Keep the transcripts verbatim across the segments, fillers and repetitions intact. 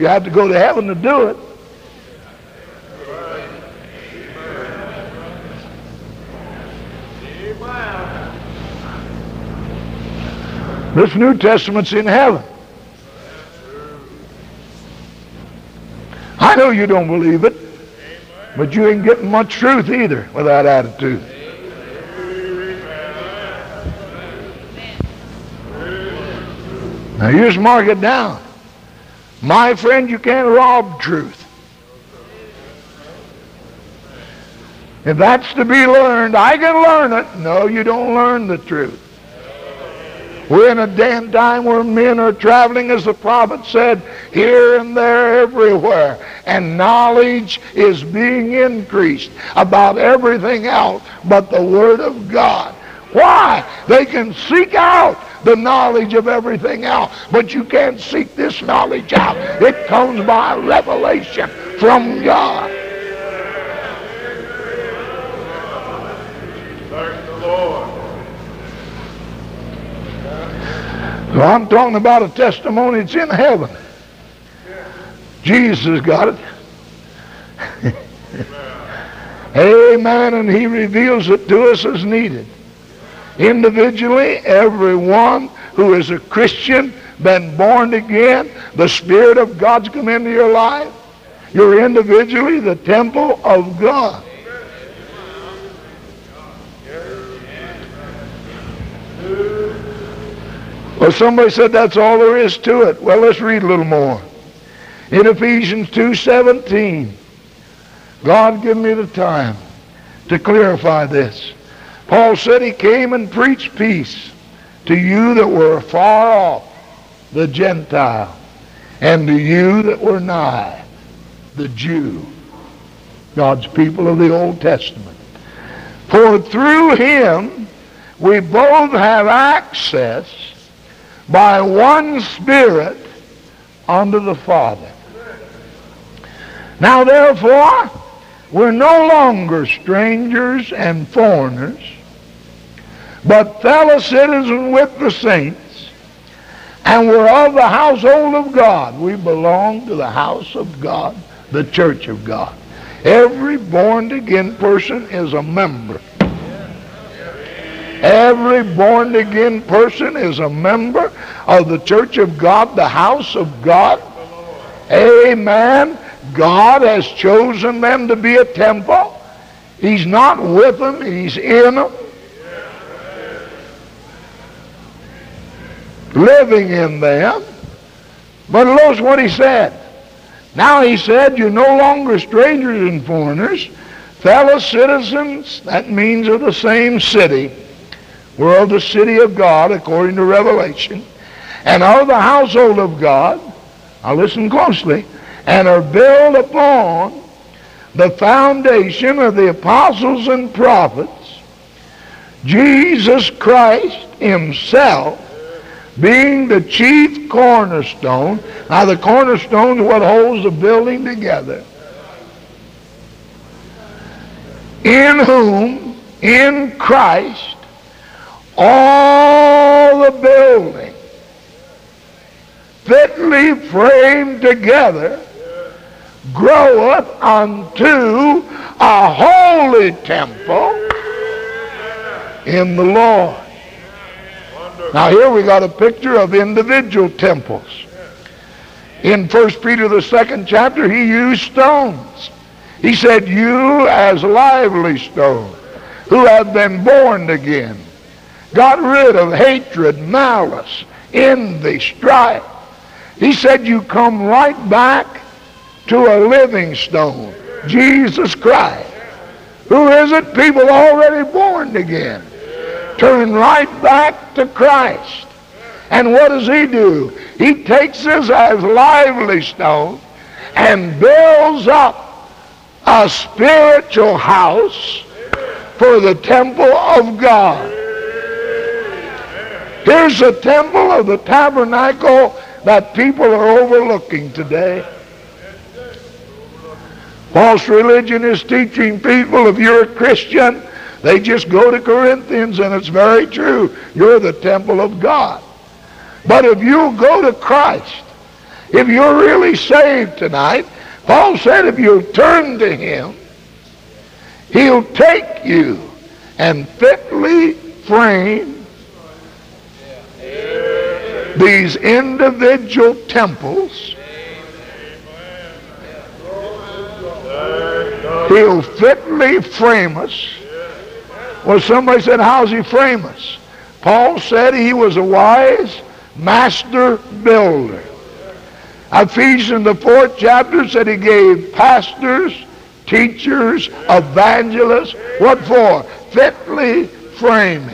You have to go to heaven to do it. This New Testament's in heaven. I know you don't believe it, but you ain't getting much truth either with that attitude. Now you just mark it down. My friend, you can't rob truth. If that's to be learned, I can learn it. No, you don't learn the truth. We're in a damn time where men are traveling, as the prophet said, here and there, everywhere. And knowledge is being increased about everything else but the Word of God. Why? They can seek out the knowledge of everything else, but you can't seek this knowledge out. It comes by revelation from God. Thank the Lord. So I'm talking about a testimony that's in heaven. Jesus got it. Amen. And he reveals it to us as needed. Individually, everyone who is a Christian, been born again, the Spirit of God's come into your life. You're individually the temple of God. Well, somebody said that's all there is to it. Well, let's read a little more. In Ephesians two seventeen, God give me the time to clarify this. Paul said he came and preached peace to you that were far off, the Gentile, and to you that were nigh, the Jew, God's people of the Old Testament. For through him we both have access by one Spirit unto the Father. Now therefore, we're no longer strangers and foreigners, but fellow citizens with the saints, and we're of the household of God. We belong to the house of God, the church of God. Every born-again person is a member. Every born-again person is a member of the church of God, the house of God. Amen. God has chosen them to be a temple. He's not with them, he's in them. Living in them. But notice what he said. Now he said, you're no longer strangers and foreigners, fellow citizens, that means of the same city. We're of the city of God, according to Revelation, and of the household of God. Now listen closely. And are built upon the foundation of the apostles and prophets, Jesus Christ himself being the chief cornerstone. Now the cornerstone is what holds the building together. In whom, in Christ, all the building fitly framed together groweth unto a holy temple in the Lord. Now here we got a picture of individual temples. In First Peter the second chapter, he used stones. He said, you as lively stones, who have been born again, got rid of hatred, malice, envy, strife. He said you come right back to a living stone, Jesus Christ. Who is it? People already born again. Turn right back to Christ. And what does he do? He takes us as lively stone and builds up a spiritual house for the temple of God. Here's the temple of the tabernacle that people are overlooking today. False religion is teaching people, if you're a Christian, they just go to Corinthians, and it's very true. You're the temple of God. But if you go to Christ If you're really saved tonight, Paul said if you'll turn to him, he'll take you and fitly frame these individual temples. He'll fitly frame us. Well, somebody said, how's he frame us? Paul said he was a wise master builder. Ephesians, the fourth chapter, said he gave pastors, teachers, evangelists. What for? Fitly framing.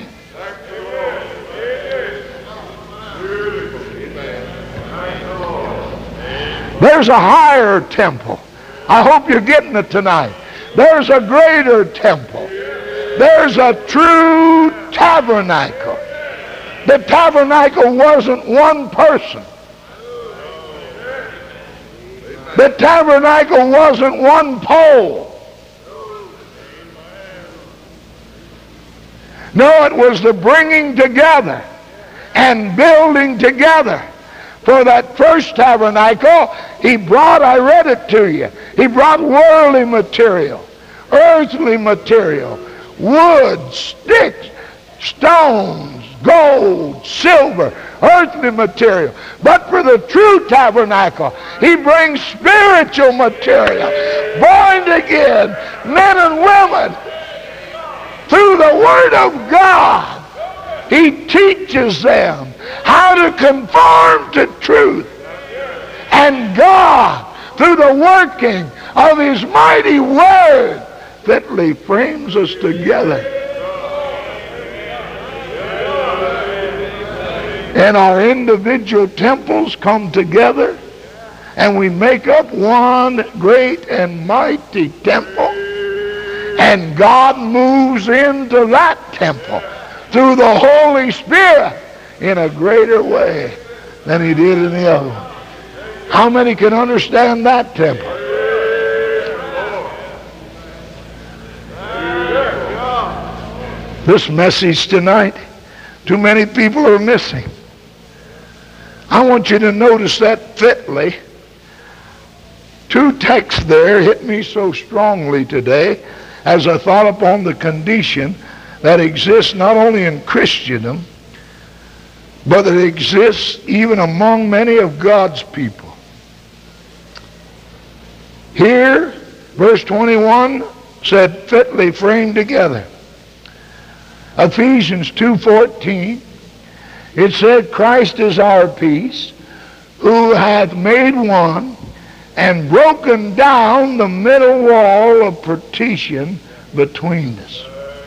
There's a higher temple. I hope you're getting it tonight. There's a greater temple. There's a true tabernacle. The tabernacle wasn't one person. The tabernacle wasn't one pole. No, it was the bringing together and building together. For that first tabernacle, he brought, I read it to you, he brought worldly material, earthly material, wood, sticks, stones, gold, silver, earthly material. But for the true tabernacle, he brings spiritual material, born again, men and women, through the Word of God. He teaches them how to conform to truth. And God, through the working of his mighty Word, fitly frames us together. And our individual temples come together, and we make up one great and mighty temple. And God moves into that temple through the Holy Spirit in a greater way than he did in the other one. How many can understand that temple? This message tonight, too many people are missing. I want you to notice that fitly. Two texts there hit me so strongly today as I thought upon the condition that exists not only in Christendom, but that exists even among many of God's people. Here, verse twenty-one said, fitly framed together. Ephesians two fourteen, it said, Christ is our peace, who hath made one and broken down the middle wall of partition between us.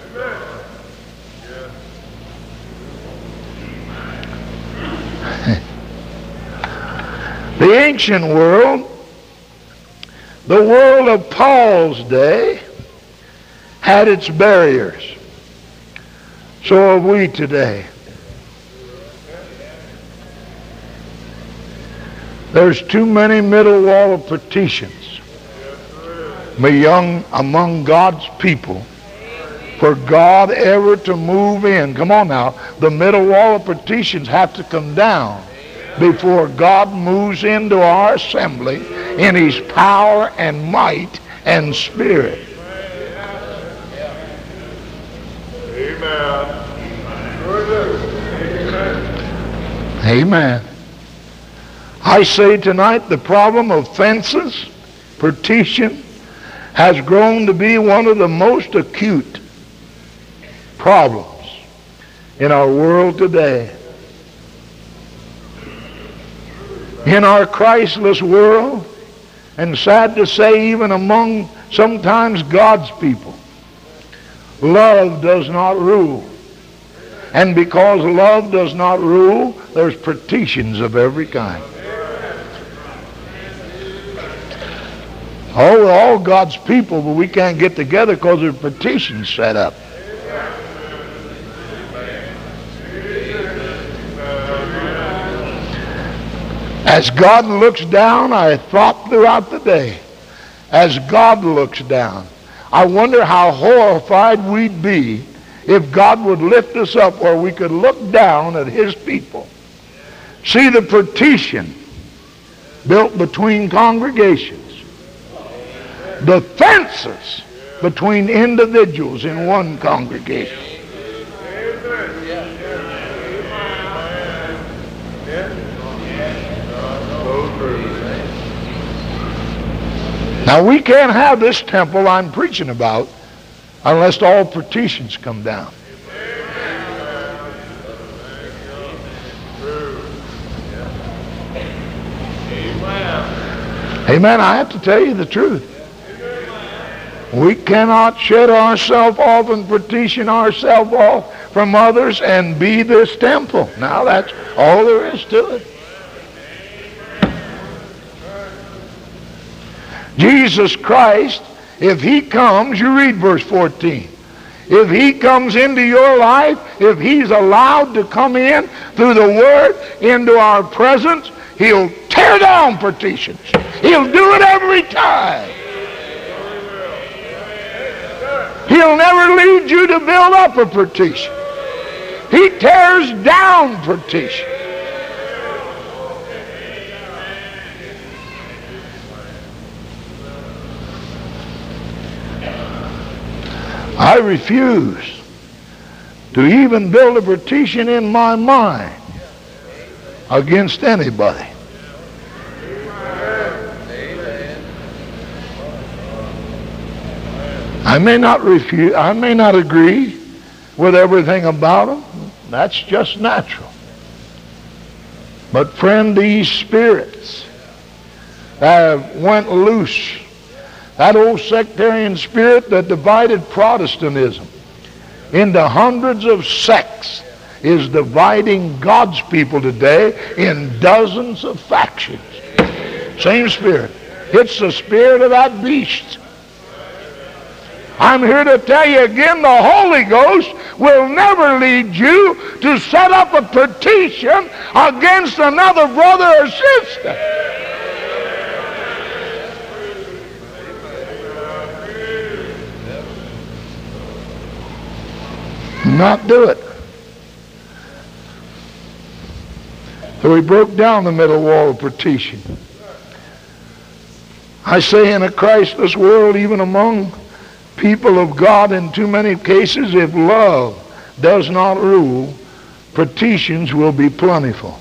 The ancient world, the world of Paul's day, had its barriers. So have we today. There's too many middle wall of partitions among God's people for God ever to move in. Come on now. The middle wall of partitions have to come down before God moves into our assembly in his power and might and spirit. Amen. Amen. I say tonight the problem of fences, partition, has grown to be one of the most acute problems in our world today. In our Christless world, and sad to say even among sometimes God's people, love does not rule. And because love does not rule, there's partitions of every kind. Oh, we're all God's people, but we can't get together because there's partitions set up. As God looks down, I thought throughout the day, as God looks down, I wonder how horrified we'd be if God would lift us up where we could look down at his people, see the partition built between congregations, the fences between individuals in one congregation. Now, we can't have this temple I'm preaching about unless all partitions come down. Amen. I have to tell you the truth. We cannot shut ourselves off and partition ourselves off from others and be this temple. Now, that's all there is to it. Jesus Christ, if he comes, you read verse fourteen. If he comes into your life, if he's allowed to come in through the Word into our presence, he'll tear down partitions. He'll do it every time. He'll never lead you to build up a partition. He tears down partition. I refuse to even build a partition in my mind against anybody. I may not refuse, I may not agree with everything about them. That's just natural. But friend, these spirits that went loose, that old sectarian spirit that divided Protestantism into hundreds of sects, is dividing God's people today in dozens of factions. Same spirit. It's the spirit of that beast. I'm here to tell you again, the Holy Ghost will never lead you to set up a petition against another brother or sister. Not do it. So he broke down the middle wall of partition. I say in a Christless world, even among people of God, in too many cases, if love does not rule, partitions will be plentiful.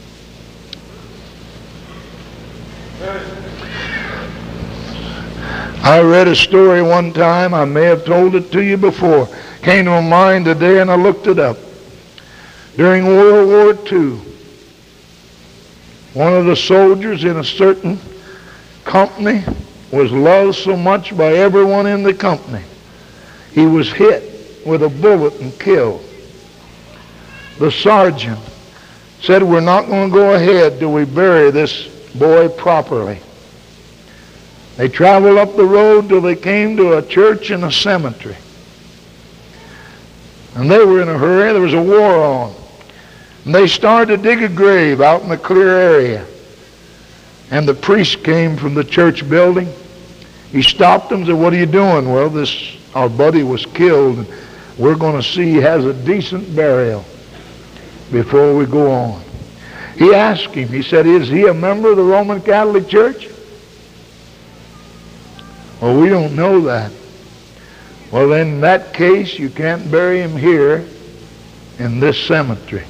I read a story one time, I may have told it to you before, came to my mind today and I looked it up. During World War Two, one of the soldiers in a certain company was loved so much by everyone in the company, he was hit with a bullet and killed. The sergeant said, "We're not going to go ahead till we bury this boy properly." They traveled up the road till they came to a church and a cemetery. And they were in a hurry. There was a war on. And they started to dig a grave out in the clear area. And the priest came from the church building. He stopped them and said, "What are you doing?" "Well, this, our buddy was killed, and we're going to see he has a decent burial before we go on." He asked him, he said, "Is he a member of the Roman Catholic Church?" "Well, we don't know that." "Well, then in that case, you can't bury him here in this cemetery."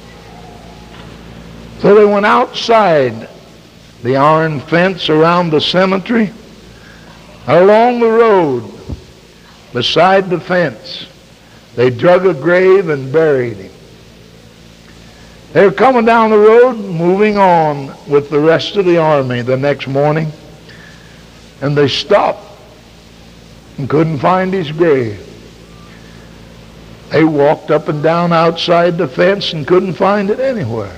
So they went outside the iron fence around the cemetery, along the road, beside the fence. They dug a grave and buried him. They were coming down the road, moving on with the rest of the army the next morning, and they stopped and couldn't find his grave. They walked up and down outside the fence and couldn't find it anywhere.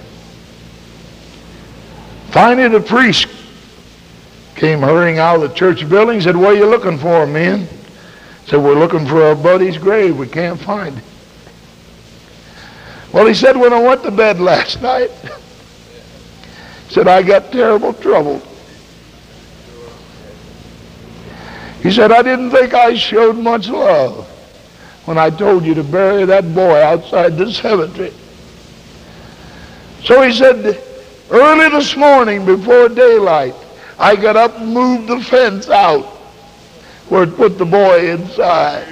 Finally, the priest came hurrying out of the church building and said, "What are you looking for, men?" Said, "We're looking for our buddy's grave. We can't find it." Well, he said, "When I went to bed last night," he said, "I got terrible trouble." He said, "I didn't think I showed much love when I told you to bury that boy outside the cemetery." So he said, Early this morning before daylight, I got up and moved the fence out where it put the boy inside.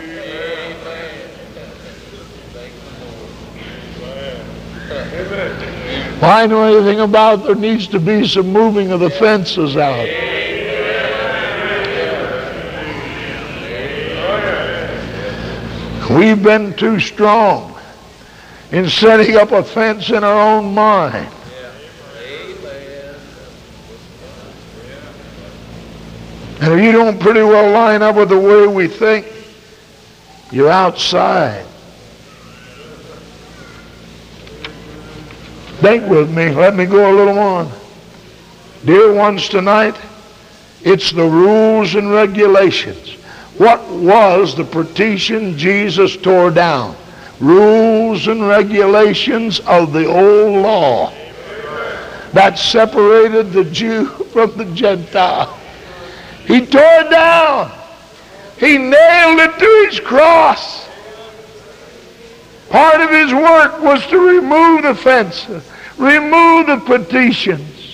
If I know anything about, there needs to be some moving of the fences out. We've been too strong in setting up a fence in our own mind. And if you don't pretty well line up with the way we think, you're outside. Think with me. Let me go a little more. Dear ones, tonight, it's the rules and regulations. What was the partition Jesus tore down? Rules and regulations of the old law that separated the Jew from the Gentile. He tore it down. He nailed it to his cross. Part of his work was to remove the fences, remove the partitions.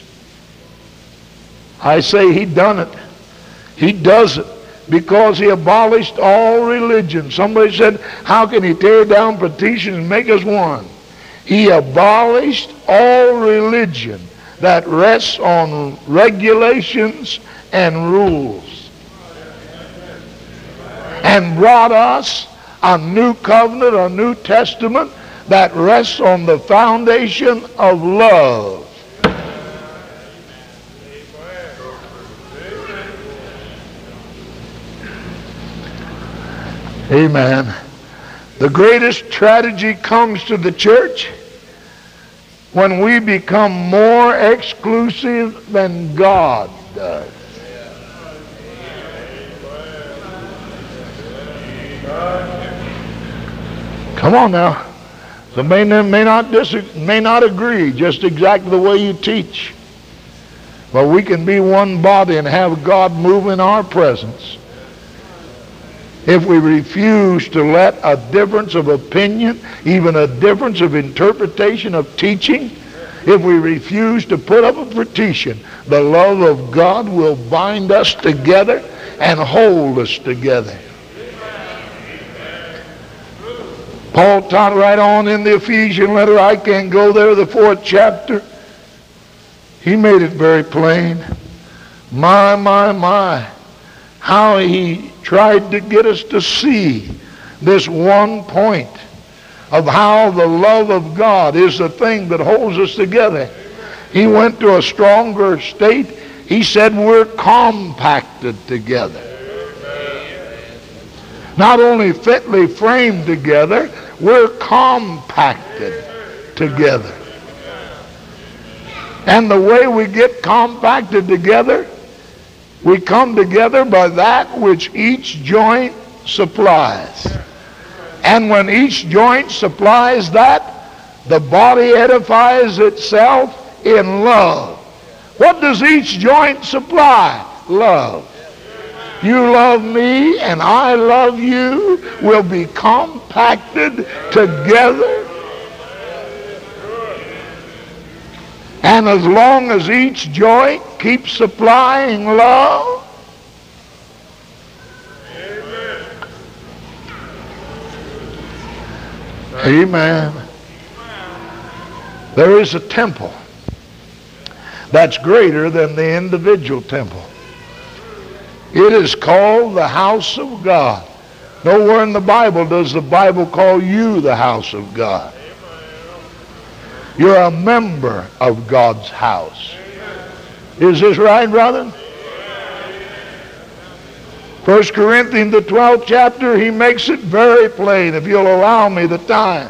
I say he done it. He does it because he abolished all religion. Somebody said, how can he tear down partitions and make us one? He abolished all religion that rests on regulations and rules, and brought us a new covenant, a new testament that rests on the foundation of love. Amen. The greatest tragedy comes to the church when we become more exclusive than God does. Come on now. Some may, may not dis- may not agree just exactly the way you teach. But we can be one body and have God move in our presence. If we refuse to let a difference of opinion, even a difference of interpretation of teaching, if we refuse to put up a partition, the love of God will bind us together and hold us together. Paul taught right on in the Ephesian letter. I can't go there, the fourth chapter. He made it very plain. My, my, my, how he tried to get us to see this one point of how the love of God is the thing that holds us together. He went to a stronger state. He said we're compacted together. Not only fitly framed together, we're compacted together. And the way we get compacted together, we come together by that which each joint supplies. And when each joint supplies that, the body edifies itself in love. What does each joint supply? Love. You love me and I love you, will be compacted together. And as long as each joint keeps supplying love, amen. There is a temple that's greater than the individual temple. It is called the house of God. Nowhere in the Bible does the Bible call you the house of God. You're a member of God's house. Is this right, brother? First Corinthians, the twelfth chapter, he makes it very plain, if you'll allow me the time.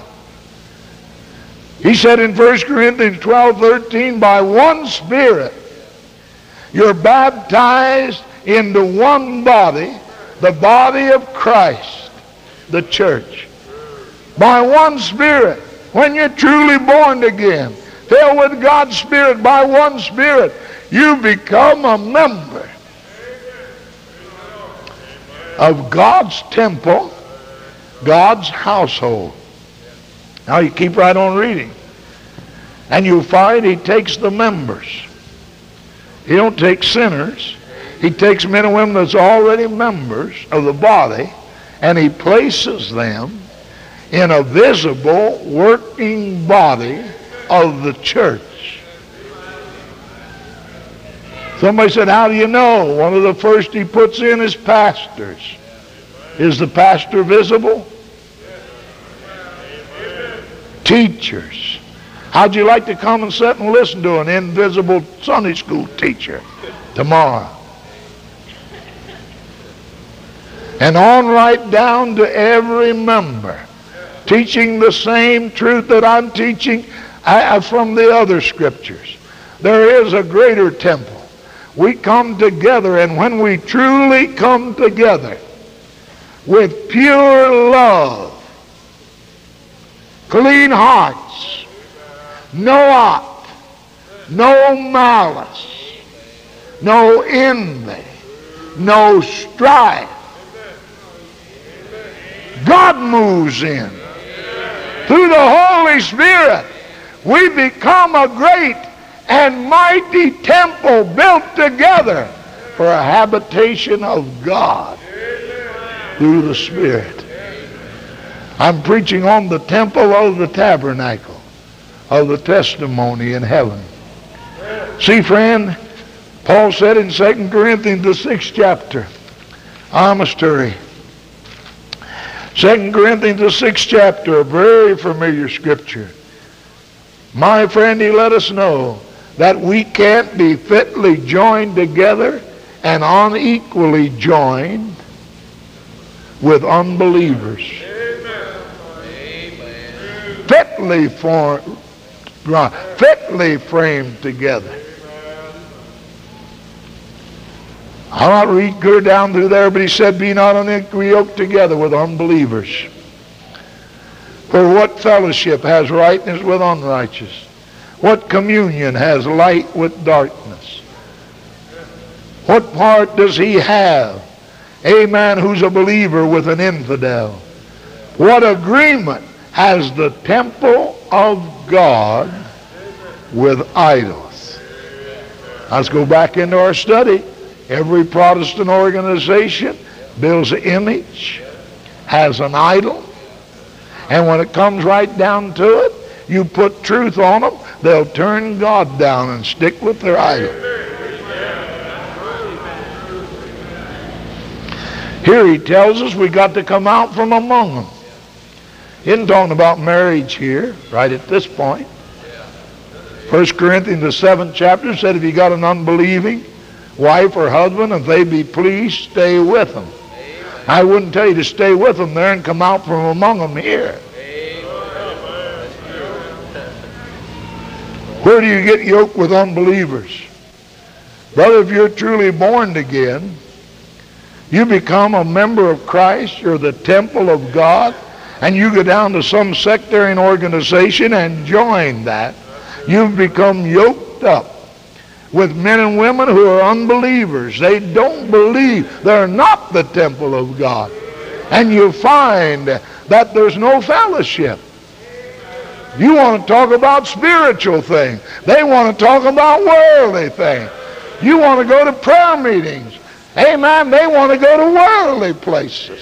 He said in First Corinthians twelve thirteen, by one Spirit you're baptized into one body, the body of Christ, the church. By one Spirit, when you're truly born again, filled with God's Spirit, by one Spirit, you become a member of God's temple, God's household. Now you keep right on reading. And you'll find he takes the members. He don't take sinners. He takes men and women that's already members of the body, and he places them in a visible working body of the church. Somebody said, how do you know? One of the first he puts in is pastors. Is the pastor visible? Teachers. How'd you like to come and sit and listen to an invisible Sunday school teacher tomorrow? And on right down to every member, teaching the same truth that I'm teaching uh, from the other scriptures. There is a greater temple. We come together, and when we truly come together with pure love, clean hearts, no ought, no malice, no envy, no strife, God moves in. Through the Holy Spirit, we become a great and mighty temple built together for a habitation of God through the Spirit. I'm preaching on the temple of the tabernacle of the testimony in heaven. See, friend, Paul said in Second Corinthians, the sixth chapter, I must hurry. Second Corinthians, the sixth chapter, a very familiar scripture. My friend, he let us know that we can't be fitly joined together and unequally joined with unbelievers. Amen. Fitly formed, fitly framed together. I'll not read clear down through there, but he said, be not unequally yoked together with unbelievers. For what fellowship has righteousness with unrighteous? What communion has light with darkness? What part does he have, a man who's a believer, with an infidel? What agreement has the temple of God with idols? Let's go back into our study. Every Protestant organization builds an image, has an idol, and when it comes right down to it, you put truth on them, they'll turn God down and stick with their idol. Here he tells us we got to come out from among them. He isn't talking about marriage here, right at this point. First Corinthians, the seventh chapter, said if you got an unbelieving wife or husband, if they be pleased, stay with them. Amen. I wouldn't tell you to stay with them there and come out from among them here. Amen. Where do you get yoked with unbelievers? Brother, if you're truly born again, you become a member of Christ, you're the temple of God, and you go down to some sectarian organization and join that. You've become yoked up with men and women who are unbelievers. They don't believe. They're not the temple of God. And you find that there's no fellowship. You want to talk about spiritual things. They want to talk about worldly things. You want to go to prayer meetings. Amen. They want to go to worldly places.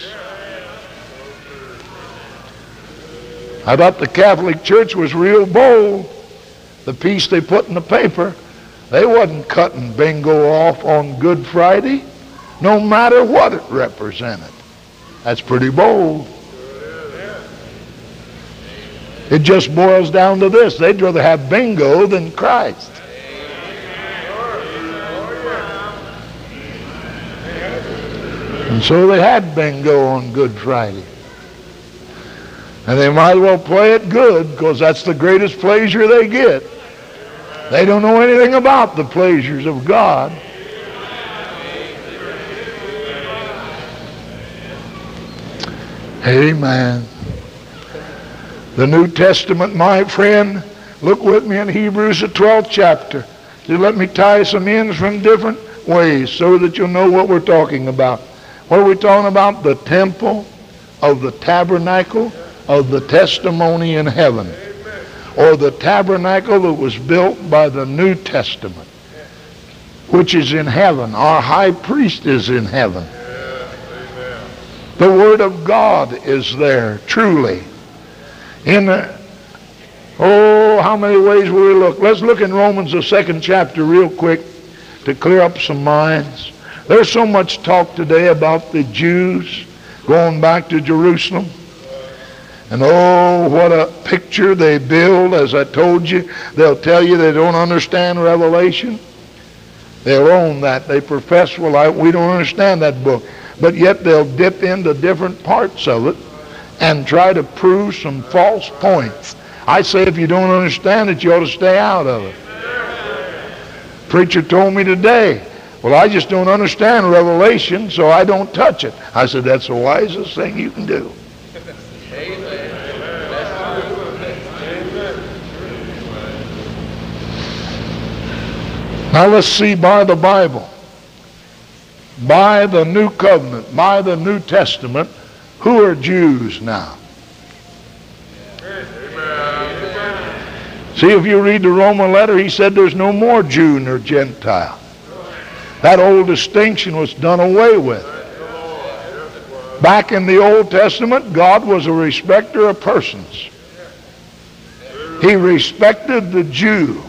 I thought the Catholic Church was real bold. The piece they put in the paper, they wasn't cutting bingo off on Good Friday, no matter what it represented. That's pretty bold. It just boils down to this. They'd rather have bingo than Christ. And so they had bingo on Good Friday. And they might as well play it good, because that's the greatest pleasure they get. They don't know anything about the pleasures of God. Amen. The New Testament, my friend, look with me in Hebrews, the twelfth chapter. So let me tie some ends from different ways so that you'll know what we're talking about. What are we talking about? The temple of the tabernacle of the testimony in heaven. or the tabernacle that was built by the New Testament, which is in heaven. Our high priest is in heaven. The Word of God is there, truly. In the, oh, how many ways will we look? Let's look in Romans, the second chapter, real quick, to clear up some minds. There's so much talk today about the Jews going back to Jerusalem. And oh, what a picture they build. As I told you, they'll tell you they don't understand Revelation. They'll own that. They profess, well, I, we don't understand that book. But yet they'll dip into different parts of it and try to prove some false points. I say if you don't understand it, you ought to stay out of it. Preacher told me today, well, I just don't understand Revelation, so I don't touch it. I said, that's the wisest thing you can do. Now let's see by the Bible, by the New Covenant, by the New Testament, who are Jews now? See, if you read the Roman letter, he said there's no more Jew nor Gentile. That old distinction was done away with. Back in the Old Testament, God was a respecter of persons. He respected the Jew.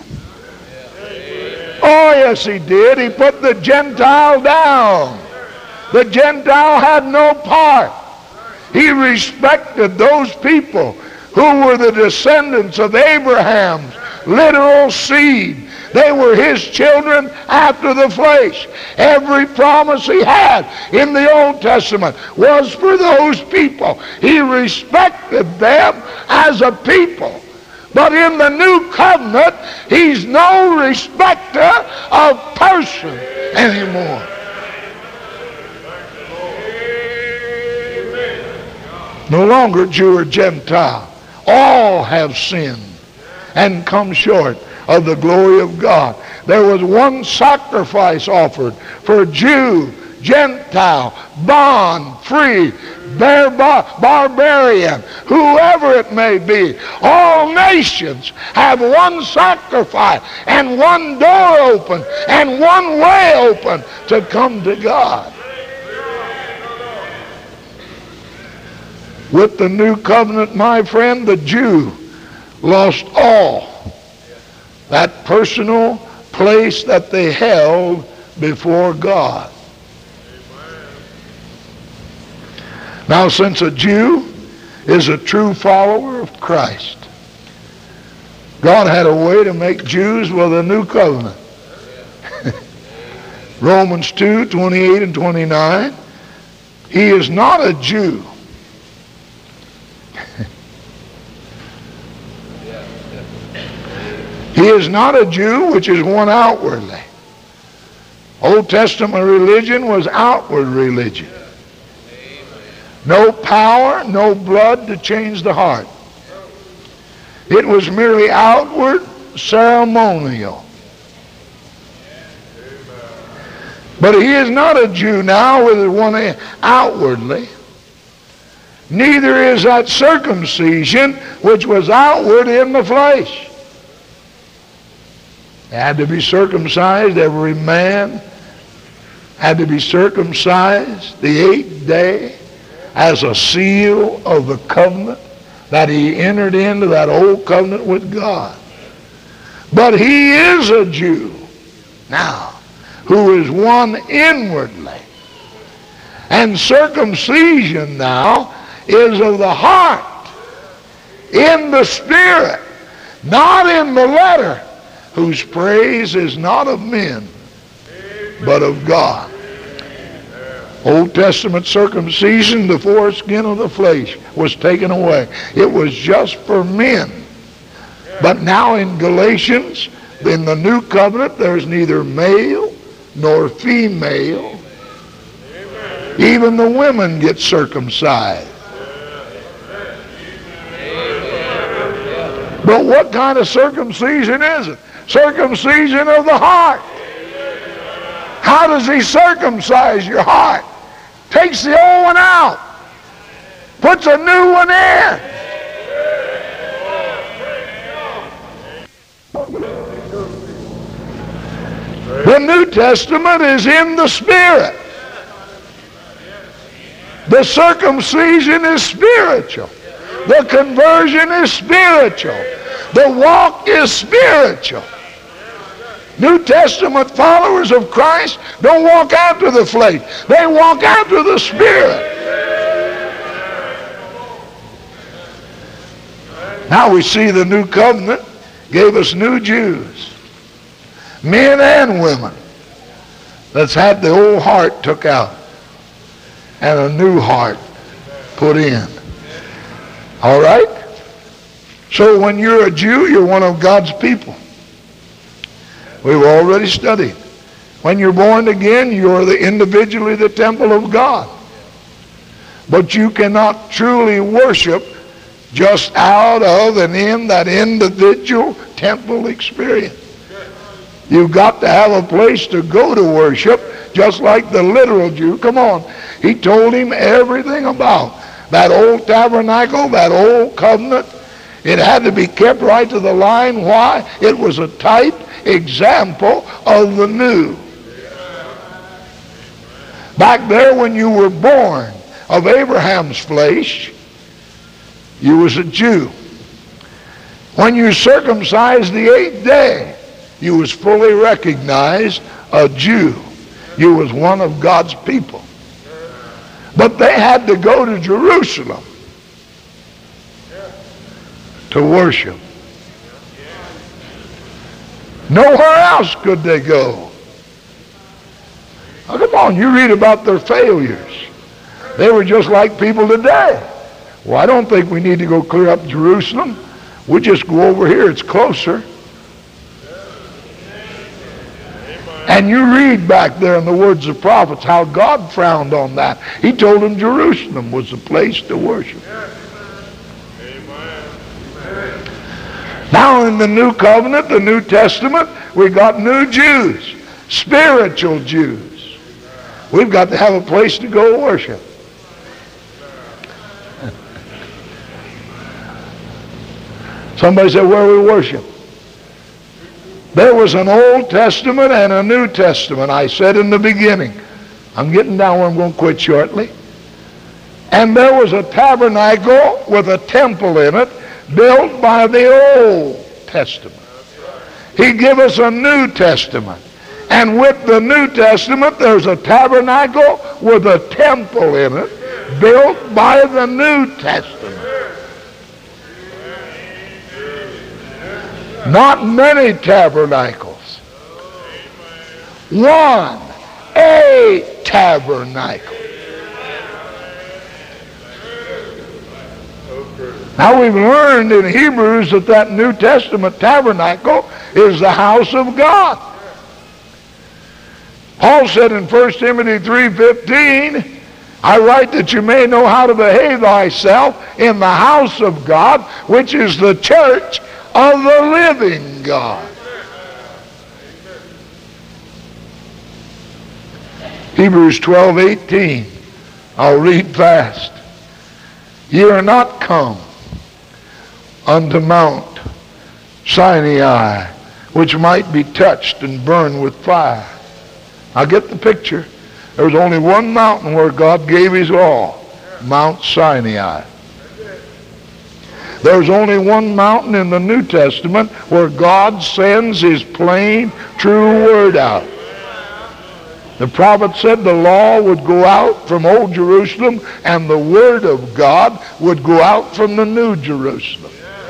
Oh, yes, he did. He put the Gentile down. The Gentile had no part. He respected those people who were the descendants of Abraham's literal seed. They were his children after the flesh. Every promise he had in the Old Testament was for those people. He respected them as a people. But in the New Covenant, he's no respecter of person anymore. No longer Jew or Gentile. All have sinned and come short of the glory of God. There was one sacrifice offered for Jew, Gentile, bond, free, bar- barbarian, whoever it may be. All nations have one sacrifice and one door open and one way open to come to God. With the New Covenant, my friend, the Jew lost all that personal place that they held before God. Now, since a Jew is a true follower of Christ, God had a way to make Jews with a new covenant. Romans two, twenty-eight and twenty-nine, he is not a Jew. He is not a Jew, which is one outwardly. Old Testament religion was outward religion. No power, no blood to change the heart. It was merely outward, ceremonial. But he is not a Jew now with one outwardly. Neither is that circumcision which was outward in the flesh. Had to be circumcised. Every man had to be circumcised the eighth day as a seal of the covenant that he entered into, that old covenant with God. But he is a Jew now who is one inwardly. And circumcision now is of the heart, in the spirit, not in the letter, whose praise is not of men, but of God. Old Testament circumcision, the foreskin of the flesh, was taken away. It was just for men. But now in Galatians, in the new covenant, there's neither male nor female. Even the women get circumcised. But what kind of circumcision is it? Circumcision of the heart. How does he circumcise your heart? Takes the old one out, puts a new one in. The New Testament is in the Spirit. The circumcision is spiritual. The conversion is spiritual. The walk is spiritual. New Testament followers of Christ don't walk after the flesh. They walk after the Spirit. Now we see the new covenant gave us new Jews, men and women, that's had the old heart took out and a new heart put in. All right? So when you're a Jew, you're one of God's people. We've already studied. When you're born again, you're the individually the temple of God. But you cannot truly worship just out of and in that individual temple experience. You've got to have a place to go to worship, just like the literal Jew. Come on. He told him everything about that old tabernacle, that old covenant. It had to be kept right to the line. Why? It was a type example of the new. Back there when you were born of Abraham's flesh, you was a Jew. When you circumcised the eighth day, you was fully recognized a Jew. You was one of God's people. But they had to go to Jerusalem to worship. Nowhere else could they go. Now, come on, you read about their failures. They were just like people today. Well, I don't think we need to go clear up Jerusalem. We'll just go over here. It's closer. And you read back there in the words of prophets how God frowned on that. He told them Jerusalem was the place to worship. Now in the New Covenant, the New Testament, we got new Jews, spiritual Jews. We've got to have a place to go worship. Somebody said, where we worship? There was an Old Testament and a New Testament. I said in the beginning, I'm getting down where I'm going to quit shortly. And there was a tabernacle with a temple in it built by the Old Testament. He gave us a New Testament. And with the New Testament, there's a tabernacle with a temple in it built by the New Testament. Not many tabernacles. One, a tabernacle. Now we've learned in Hebrews that that New Testament tabernacle is the house of God. Paul said in First Timothy three fifteen, I write that you may know how to behave thyself in the house of God, which is the church of the living God. Hebrews twelve eighteen. I'll read fast. Ye are not come unto Mount Sinai, which might be touched and burned with fire. I get the picture. There was only one mountain where God gave his law, Mount Sinai. There's only one mountain in the New Testament where God sends his plain, true word out. The prophet said the law would go out from Old Jerusalem and the word of God would go out from the New Jerusalem.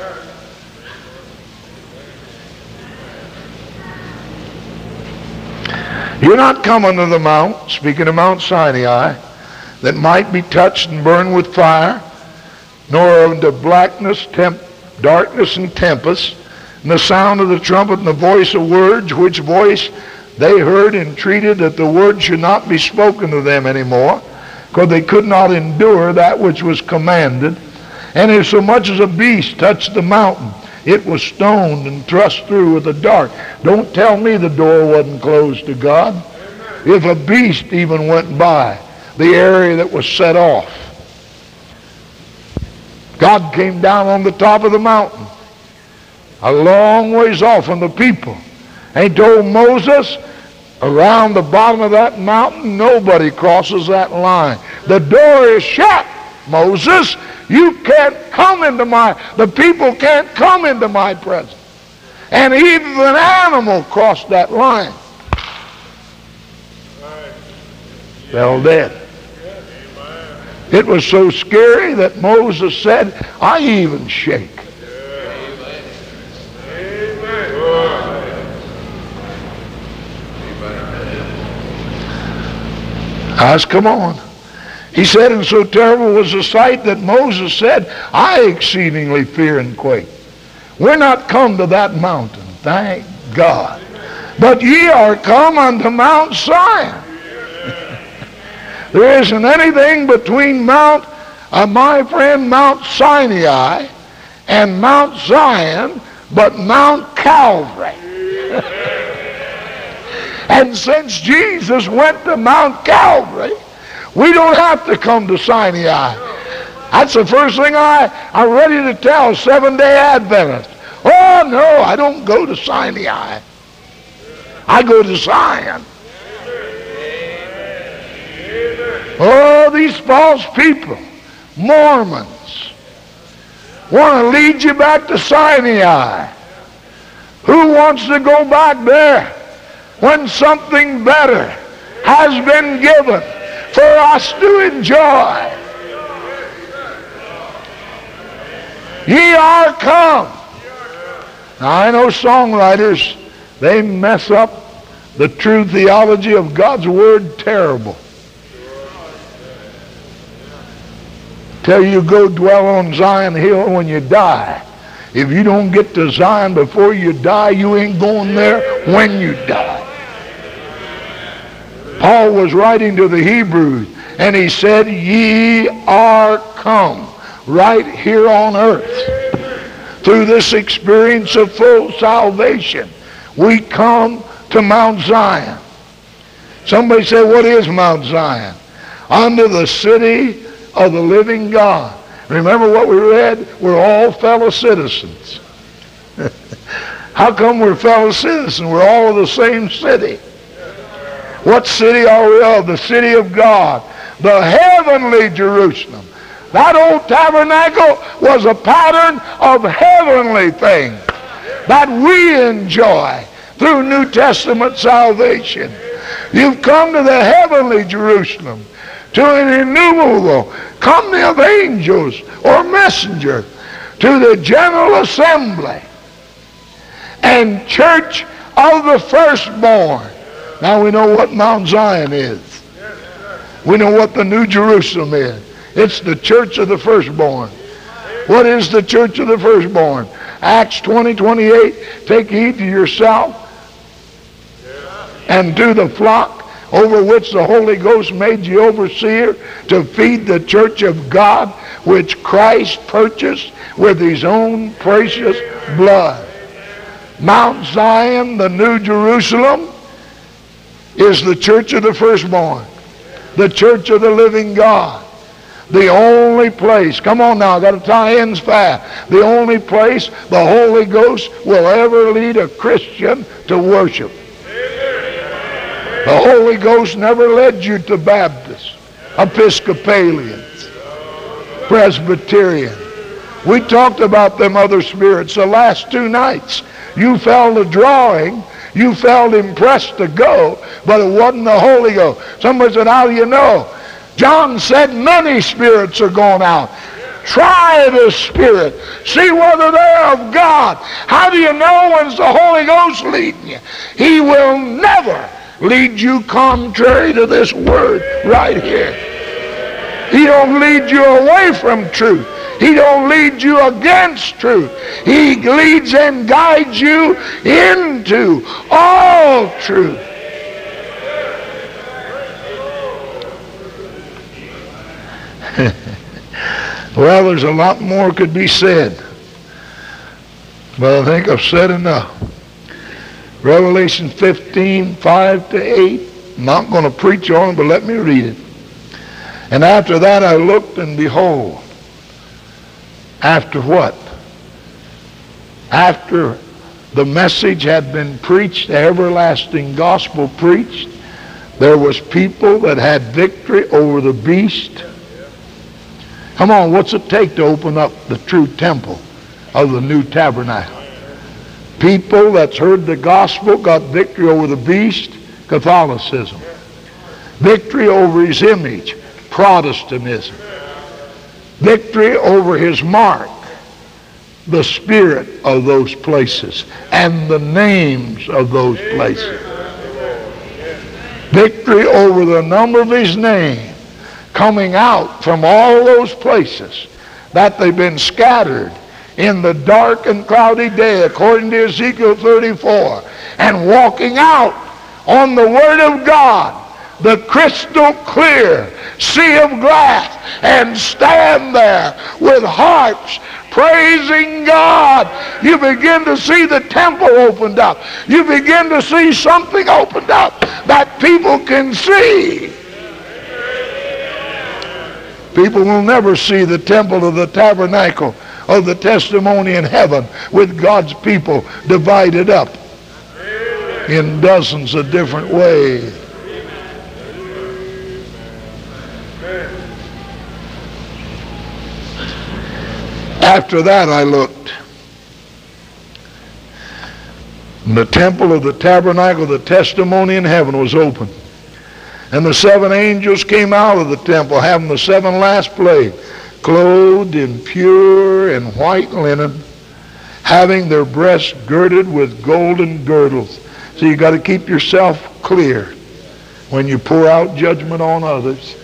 You're not coming to the mount, speaking of Mount Sinai, that might be touched and burned with fire, nor unto blackness, temp, darkness, and tempest, and the sound of the trumpet and the voice of words, which voice they heard entreated that the word should not be spoken to them anymore, because they could not endure that which was commanded. And if so much as a beast touched the mountain, it was stoned and thrust through with a dart. Don't tell me the door wasn't closed to God. If a beast even went by the area that was set off, God came down on the top of the mountain, a long ways off from the people, and he told Moses, Around the bottom of that mountain, nobody crosses that line. The door is shut. Moses, you can't come into my, the people can't come into my presence. And even an animal crossed that line. Fell dead. It was so scary that Moses said, I even shake. I said, come on. He said, and so terrible was the sight that Moses said, I exceedingly fear and quake. We're not come to that mountain, thank God. But ye are come unto Mount Zion. There isn't anything between Mount, uh, my friend, Mount Sinai and Mount Zion but Mount Calvary. And since Jesus went to Mount Calvary, we don't have to come to Sinai. That's the first thing I, I'm ready to tell Seventh-day Adventists. Oh, no, I don't go to Sinai. I go to Zion. Oh, these false people, Mormons, want to lead you back to Sinai. Who wants to go back there when something better has been given for us to enjoy? Ye are come. Now, I know songwriters, they mess up the true theology of God's Word terrible. Tell you go dwell on Zion Hill when you die. If you don't get to Zion before you die, you ain't going there when you die. Paul was writing to the Hebrews, and he said, ye are come right here on earth. Through this experience of full salvation, we come to Mount Zion. Somebody say, what is Mount Zion? Unto the city of the living God. Remember what we read? We're all fellow citizens. How come we're fellow citizens? We're all of the same city. What city are we of? The city of God. The heavenly Jerusalem. That old tabernacle was a pattern of heavenly things that we enjoy through New Testament salvation. You've come to the heavenly Jerusalem, to an innumerable company of angels or messenger, to the general assembly and church of the firstborn. Now we know what Mount Zion is. We know what the New Jerusalem is. It's the church of the firstborn. What is the church of the firstborn? Acts twenty, twenty-eight, take heed to yourself and to the flock over which the Holy Ghost made you overseer, to feed the church of God, which Christ purchased with his own precious blood. Mount Zion, the New Jerusalem, is the church of the firstborn, the church of the living God. The only place, come on now, I've got to tie ends fast. The only place the Holy Ghost will ever lead a Christian to worship. The Holy Ghost never led you to Baptists, Episcopalians, Presbyterian. We talked about them other spirits the last two nights. You felt a drawing, you felt impressed to go, but it wasn't the Holy Ghost. Somebody said, how do you know? John said many spirits are gone out. Try the Spirit. See whether they're of God. How do you know when it's the Holy Ghost leading you? He will never lead you contrary to this word right here. He don't lead you away from truth. He don't lead you against truth. He leads and guides you into all truth. Well, there's a lot more could be said, but I think I've said enough. Revelation fifteen, five to eight. I'm not going to preach on it, but let me read it. And after that I looked, and behold, after what? After The message had been preached, the everlasting gospel preached. There was people that had victory over the beast. Come on, what's it take to open up the true temple of the new tabernacle? People that's heard the gospel got victory over the beast, Catholicism. Victory over his image, Protestantism. Victory over his mark, the spirit of those places and the names of those places. Victory over the number of his name coming out from all those places that they've been scattered in the dark and cloudy day, according to Ezekiel thirty-four, and walking out on the Word of God, the crystal clear sea of glass, and stand there with harps praising God. You begin to see the temple opened up. You begin to see something opened up that people can see. People will never see the temple of the tabernacle of the testimony in heaven with God's people divided up in dozens of different ways. After that I looked. And the temple of the tabernacle of the testimony in heaven was open. And the seven angels came out of the temple, having the seven last plagues, clothed in pure and white linen, having their breasts girded with golden girdles. So you got to keep yourself clear when you pour out judgment on others.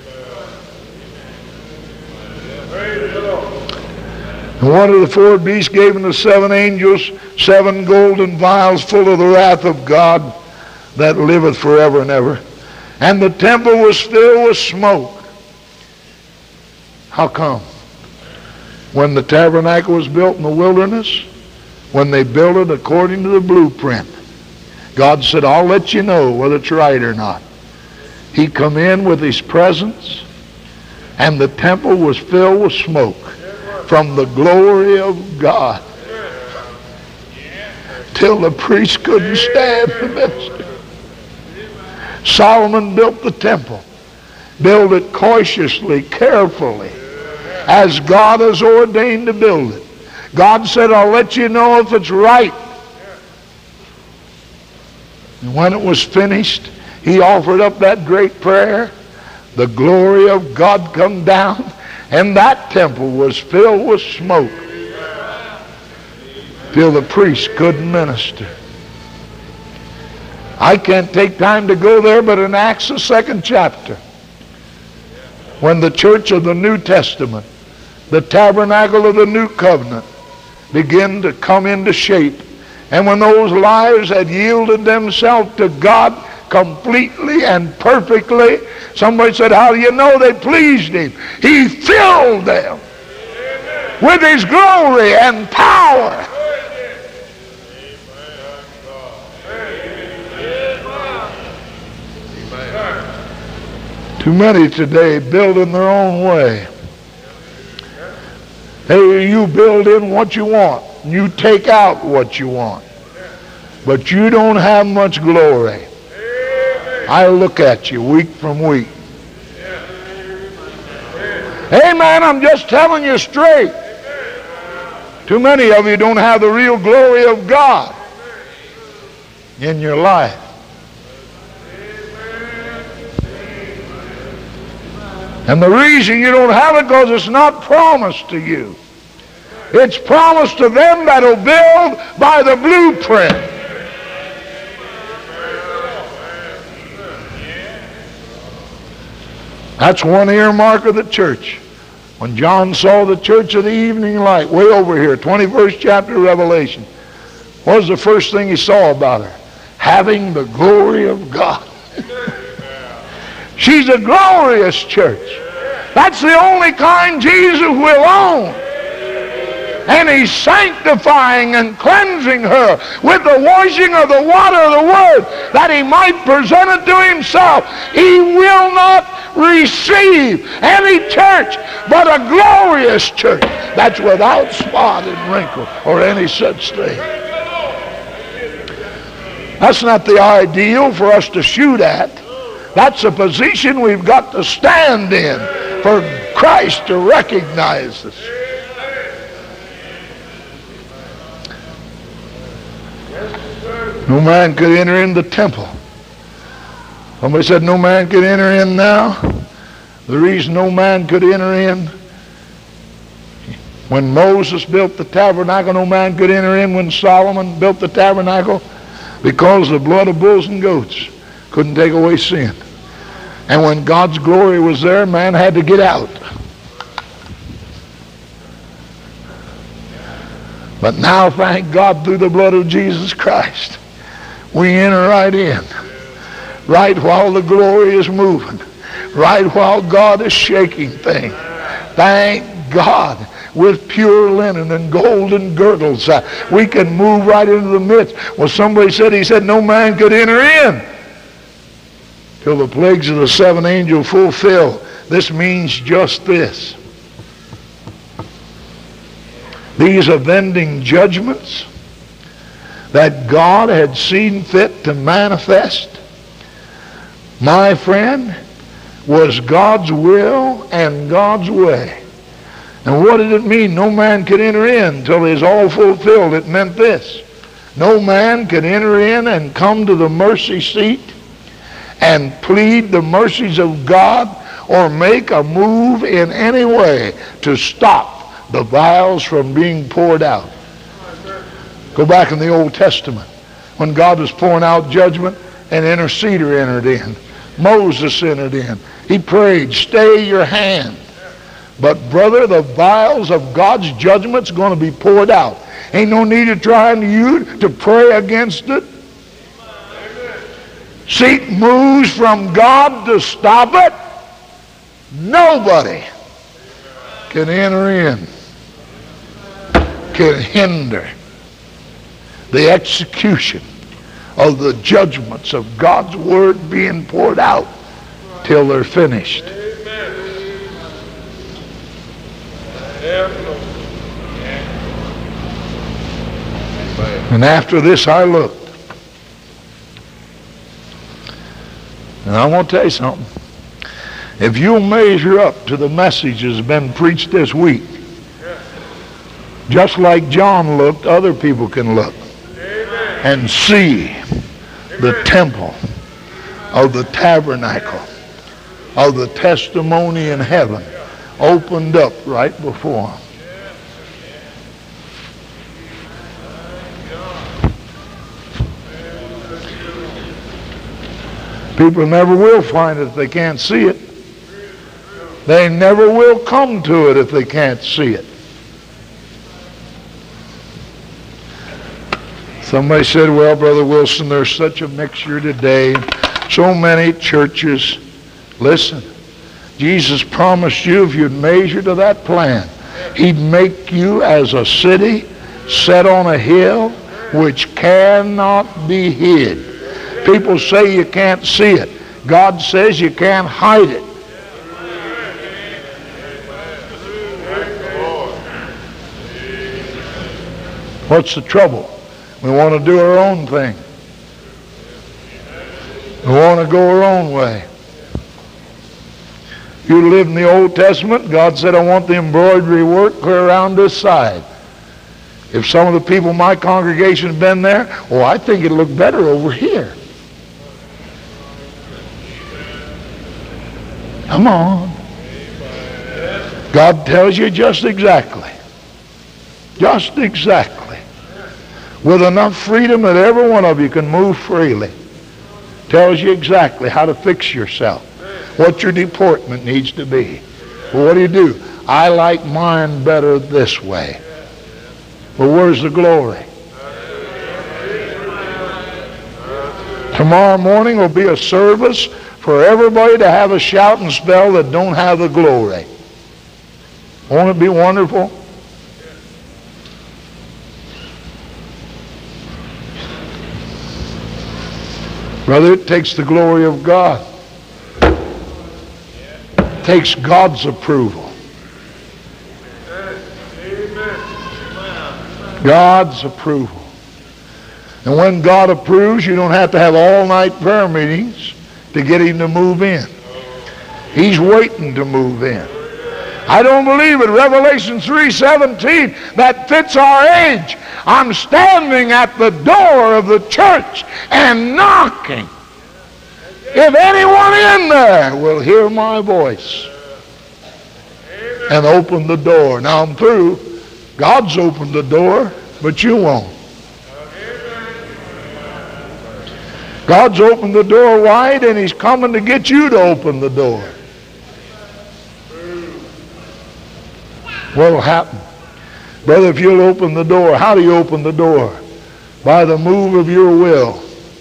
And one of the four beasts gave unto the seven angels seven golden vials full of the wrath of God that liveth forever and ever. And the temple was filled with smoke. How come? When the tabernacle was built in the wilderness, when they built it according to the blueprint, God said, I'll let you know whether it's right or not. He come in with his presence, and the temple was filled with smoke from the glory of God, till the priest couldn't stand the minister. Solomon built the temple, built it cautiously, carefully, as God has ordained to build it. God said, I'll let you know if it's right. And when it was finished, he offered up that great prayer. The glory of God come down, and that temple was filled with smoke till the priest couldn't minister. I can't take time to go there, but in Acts, the second chapter, when the church of the New Testament, the tabernacle of the new covenant, began to come into shape, and when those lives had yielded themselves to God completely and perfectly, somebody said, how do you know they pleased him? He filled them with his glory and power. Too many today build in their own way. Hey, you build in what you want. You take out what you want. But you don't have much glory. I look at you week from week. Hey man, I'm just telling you straight. Too many of you don't have the real glory of God in your life. And the reason you don't have it because it's not promised to you. It's promised to them that'll build by the blueprint. That's one earmark of the church. When John saw the church of the evening light, way over here, twenty-first chapter of Revelation, what was the first thing he saw about her? Having the glory of God. She's a glorious church. That's the only kind Jesus will own. And he's sanctifying and cleansing her with the washing of the water of the Word, that he might present it to himself. He will not receive any church but a glorious church that's without spot and wrinkle or any such thing. That's not the ideal for us to shoot at. That's a position we've got to stand in for Christ to recognize us. No man could enter in the temple. Somebody said no man could enter in now. The reason no man could enter in, when Moses built the tabernacle, no man could enter in. When Solomon built the tabernacle, because the blood of bulls and goats couldn't take away sin. And when God's glory was there, man had to get out. But now, thank God, through the blood of Jesus Christ, we enter right in, right while the glory is moving, right while God is shaking things. Thank God, with pure linen and golden girdles, uh, we can move right into the midst. Well, somebody said, he said, no man could enter in till the plagues of the seven angels fulfill. This means just this. These avenging judgments that God had seen fit to manifest, my friend, was God's will and God's way. And what did it mean? No man could enter in till it is all fulfilled. It meant this. No man could enter in and come to the mercy seat and plead the mercies of God or make a move in any way to stop the vials from being poured out. Go back in the Old Testament when God was pouring out judgment, an interceder entered in. Moses entered in. He prayed, stay your hand. But brother, the vials of God's judgment's going to be poured out. Ain't no need of trying you to pray against it. Seek moves from God to stop it. Nobody can enter in, can hinder the execution of the judgments of God's word being poured out till they're finished. And after this I looked. And I want to tell you something. If you'll measure up to the message that's been preached this week, just like John looked, other people can look and see the temple of the tabernacle of the testimony in heaven opened up right before them. People never will find it if they can't see it. They never will come to it if they can't see it. Somebody said, well, Brother Wilson, there's such a mixture today. So many churches. Listen, Jesus promised you if you'd measure to that plan, he'd make you as a city set on a hill which cannot be hid. People say you can't see it. God says you can't hide it. What's the trouble? We want to do our own thing. We want to go our own way. You live in the Old Testament, God said, I want the embroidery work clear around this side. If some of the people in my congregation have been there, oh, I think it'd look better over here. Come on. God tells you just exactly. Just exactly. With enough freedom that every one of you can move freely. Tells you exactly how to fix yourself. What your deportment needs to be. Well, what do you do? I like mine better this way. Well, where's the glory? Tomorrow morning will be a service for everybody to have a shout and spell that don't have the glory. Won't it be wonderful? Brother, it takes the glory of God. It takes God's approval. God's approval. And when God approves, you don't have to have all-night prayer meetings to get him to move in. He's waiting to move in. I don't believe it. Revelation three seventeen, that fits our age. I'm standing at the door of the church and knocking. If anyone in there will hear my voice and open the door. Now I'm through. God's opened the door, but you won't. God's opened the door wide, and he's coming to get you to open the door. What will happen? Brother, if you'll open the door, how do you open the door? By the move of your will.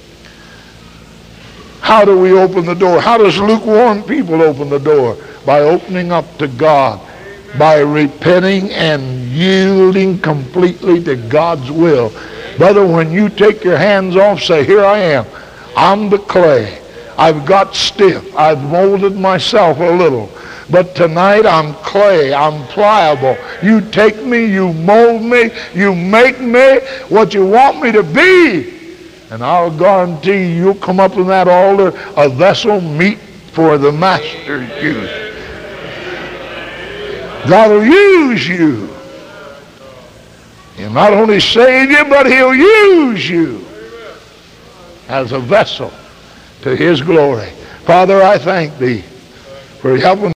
How do we open the door? How does lukewarm people open the door? By opening up to God. By repenting and yielding completely to God's will. Brother, when you take your hands off, say, here I am. I'm the clay. I've got stiff. I've molded myself a little. But tonight I'm clay. I'm pliable. You take me, you mold me, you make me what you want me to be. And I'll guarantee you, you'll come up in that altar a vessel meet for the master's use. God will use you. He'll not only save you, but he'll use you as a vessel to his glory. Father, I thank thee for helping